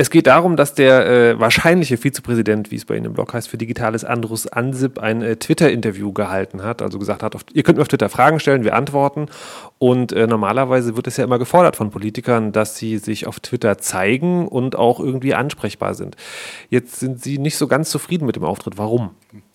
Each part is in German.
Es geht darum, dass der wahrscheinliche Vizepräsident, wie es bei Ihnen im Blog heißt, für Digitales, Andrus Ansip, ein Twitter-Interview gehalten hat. Also gesagt hat, ihr könnt mir auf Twitter Fragen stellen, wir antworten. Und normalerweise wird es ja immer gefordert von Politikern, dass sie sich auf Twitter zeigen und auch irgendwie ansprechbar sind. Jetzt sind Sie nicht so ganz zufrieden mit dem Auftritt. Warum?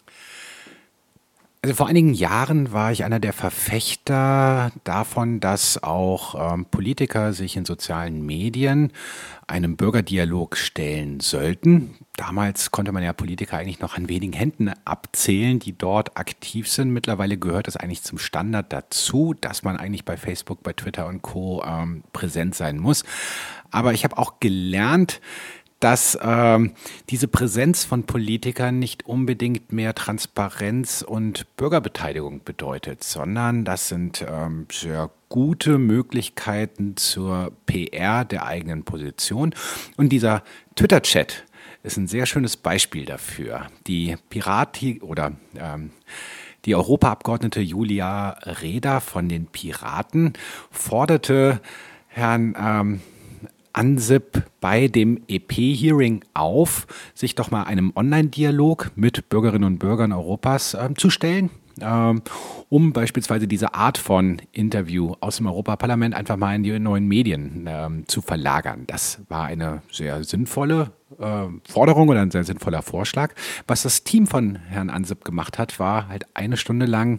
Also vor einigen Jahren war ich einer der Verfechter davon, dass auch Politiker sich in sozialen Medien einem Bürgerdialog stellen sollten. Damals konnte man ja Politiker eigentlich noch an wenigen Händen abzählen, die dort aktiv sind. Mittlerweile gehört es eigentlich zum Standard dazu, dass man eigentlich bei Facebook, bei Twitter und Co. Präsent sein muss. Aber ich habe auch gelernt, dass diese Präsenz von Politikern nicht unbedingt mehr Transparenz und Bürgerbeteiligung bedeutet, sondern das sind sehr gute Möglichkeiten zur PR der eigenen Position. Und dieser Twitter-Chat ist ein sehr schönes Beispiel dafür. Die die Europaabgeordnete Julia Reda von den Piraten forderte Herrn Ansip bei dem EP-Hearing auf, sich doch mal einem Online-Dialog mit Bürgerinnen und Bürgern Europas zu stellen, um beispielsweise diese Art von Interview aus dem Europaparlament einfach mal in die neuen Medien zu verlagern. Das war eine sehr sinnvolle Forderung oder ein sehr sinnvoller Vorschlag. Was das Team von Herrn Ansip gemacht hat, war halt eine Stunde lang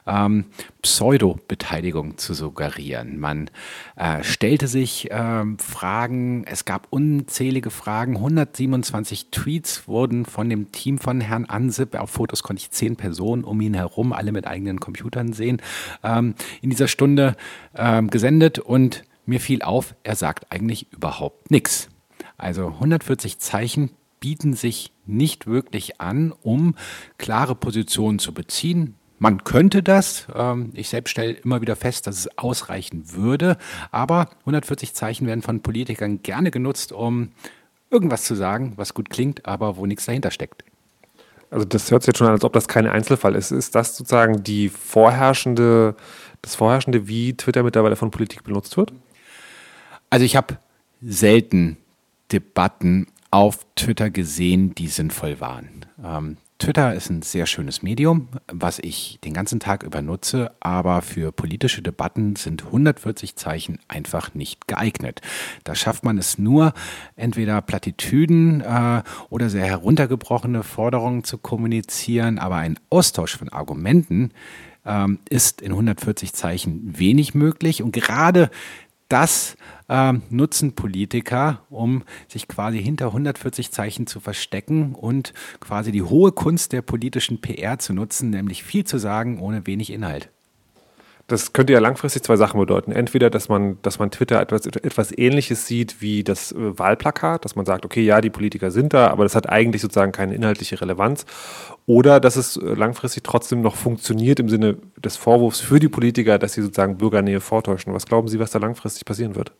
Pseudo-Beteiligung zu suggerieren. Man stellte sich Fragen, es gab unzählige Fragen, 127 Tweets wurden von dem Team von Herrn Ansip, auf Fotos konnte ich 10 Personen um ihn herum, alle mit eigenen Computern sehen, in dieser Stunde gesendet und mir fiel auf, er sagt eigentlich überhaupt nichts. Also 140 Zeichen bieten sich nicht wirklich an, um klare Positionen zu beziehen. Man könnte das, ich selbst stelle immer wieder fest, dass es ausreichen würde, aber 140 Zeichen werden von Politikern gerne genutzt, um irgendwas zu sagen, was gut klingt, aber wo nichts dahinter steckt. Also das hört sich jetzt schon an, als ob das kein Einzelfall ist. Ist das sozusagen das Vorherrschende, wie Twitter mittlerweile von Politik benutzt wird? Also ich habe selten Debatten auf Twitter gesehen, die sinnvoll waren. Twitter ist ein sehr schönes Medium, was ich den ganzen Tag über nutze, aber für politische Debatten sind 140 Zeichen einfach nicht geeignet. Da schafft man es nur, entweder Plattitüden oder sehr heruntergebrochene Forderungen zu kommunizieren, aber ein Austausch von Argumenten ist in 140 Zeichen wenig möglich und gerade das nutzen Politiker, um sich quasi hinter 140 Zeichen zu verstecken und quasi die hohe Kunst der politischen PR zu nutzen, nämlich viel zu sagen ohne wenig Inhalt. Das könnte ja langfristig zwei Sachen bedeuten. Entweder, dass man Twitter etwas Ähnliches sieht wie das Wahlplakat, dass man sagt, okay, ja, die Politiker sind da, aber das hat eigentlich sozusagen keine inhaltliche Relevanz. Oder dass es langfristig trotzdem noch funktioniert im Sinne des Vorwurfs für die Politiker, dass sie sozusagen Bürgernähe vortäuschen. Was glauben Sie, was da langfristig passieren wird?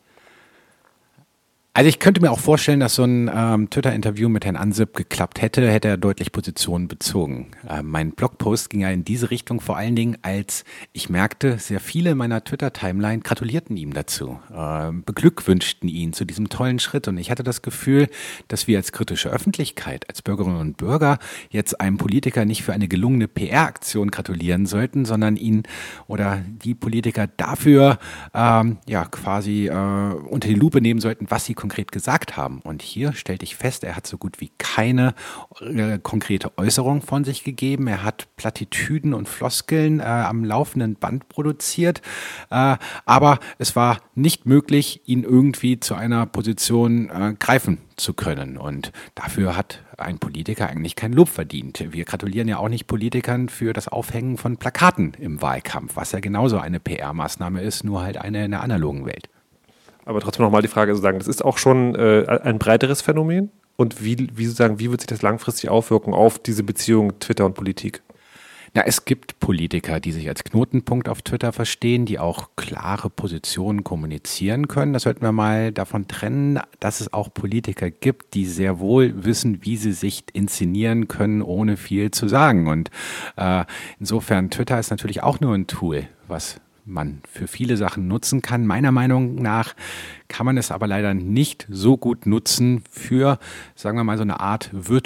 Also ich könnte mir auch vorstellen, dass so ein Twitter-Interview mit Herrn Ansip geklappt hätte er deutlich Positionen bezogen. Mein Blogpost ging ja in diese Richtung vor allen Dingen, als ich merkte, sehr viele in meiner Twitter-Timeline gratulierten ihm dazu, beglückwünschten ihn zu diesem tollen Schritt. Und ich hatte das Gefühl, dass wir als kritische Öffentlichkeit, als Bürgerinnen und Bürger jetzt einem Politiker nicht für eine gelungene PR-Aktion gratulieren sollten, sondern ihn oder die Politiker dafür quasi unter die Lupe nehmen sollten, was sie konkret gesagt haben. Und hier stellte ich fest, er hat so gut wie keine konkrete Äußerung von sich gegeben. Er hat Plattitüden und Floskeln am laufenden Band produziert. Aber es war nicht möglich, ihn irgendwie zu einer Position greifen zu können. Und dafür hat ein Politiker eigentlich kein Lob verdient. Wir gratulieren ja auch nicht Politikern für das Aufhängen von Plakaten im Wahlkampf, was ja genauso eine PR-Maßnahme ist, nur halt eine in der analogen Welt. Aber trotzdem nochmal die Frage sozusagen, das ist auch schon ein breiteres Phänomen und wie wird sich das langfristig auswirken auf diese Beziehung Twitter und Politik? Ja, es gibt Politiker, die sich als Knotenpunkt auf Twitter verstehen, die auch klare Positionen kommunizieren können. Das sollten wir mal davon trennen, dass es auch Politiker gibt, die sehr wohl wissen, wie sie sich inszenieren können, ohne viel zu sagen. Und insofern, Twitter ist natürlich auch nur ein Tool, was man für viele Sachen nutzen kann. Meiner Meinung nach kann man es aber leider nicht so gut nutzen für, sagen wir mal, so eine Art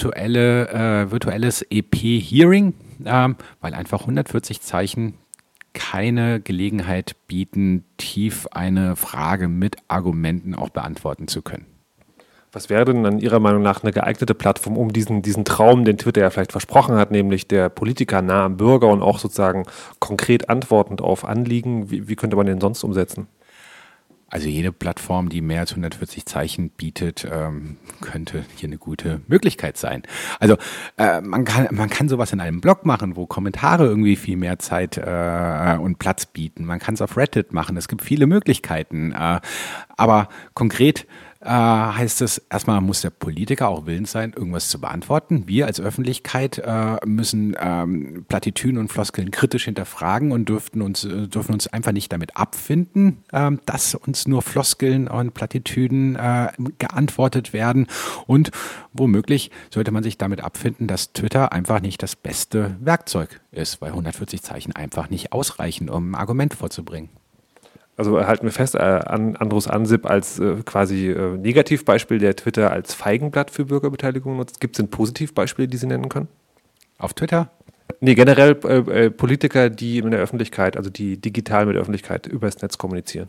virtuelles EP-Hearing, weil einfach 140 Zeichen keine Gelegenheit bieten, tief eine Frage mit Argumenten auch beantworten zu können. Was wäre denn an Ihrer Meinung nach eine geeignete Plattform, um diesen Traum, den Twitter ja vielleicht versprochen hat, nämlich der Politiker nah am Bürger und auch sozusagen konkret antwortend auf Anliegen, wie könnte man den sonst umsetzen? Also jede Plattform, die mehr als 140 Zeichen bietet, könnte hier eine gute Möglichkeit sein. Also man kann sowas in einem Blog machen, wo Kommentare irgendwie viel mehr Zeit und Platz bieten. Man kann es auf Reddit machen. Es gibt viele Möglichkeiten. Aber konkret heißt es, erstmal muss der Politiker auch willens sein, irgendwas zu beantworten. Wir als Öffentlichkeit müssen Plattitüden und Floskeln kritisch hinterfragen und dürfen uns einfach nicht damit abfinden, dass uns nur Floskeln und Plattitüden geantwortet werden. Und womöglich sollte man sich damit abfinden, dass Twitter einfach nicht das beste Werkzeug ist, weil 140 Zeichen einfach nicht ausreichen, um ein Argument vorzubringen. Also halten wir fest, Andrus Ansip als quasi Negativbeispiel, der Twitter als Feigenblatt für Bürgerbeteiligung nutzt. Gibt es denn Positivbeispiele, die Sie nennen können? Auf Twitter? Nee, generell Politiker, die in der Öffentlichkeit, also die digital mit der Öffentlichkeit übers Netz kommunizieren.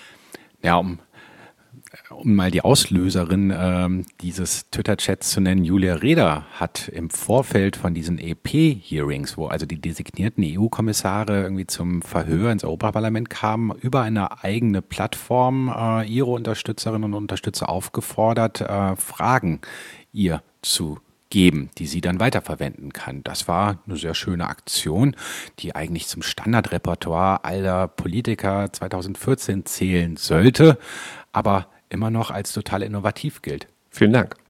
Ja, um mal die Auslöserin dieses Twitter-Chats zu nennen, Julia Reda hat im Vorfeld von diesen EP-Hearings, wo also die designierten EU-Kommissare irgendwie zum Verhör ins Europaparlament kamen, über eine eigene Plattform ihre Unterstützerinnen und Unterstützer aufgefordert, Fragen ihr zu geben, die sie dann weiterverwenden kann. Das war eine sehr schöne Aktion, die eigentlich zum Standardrepertoire aller Politiker 2014 zählen sollte, aber immer noch als total innovativ gilt. Vielen Dank.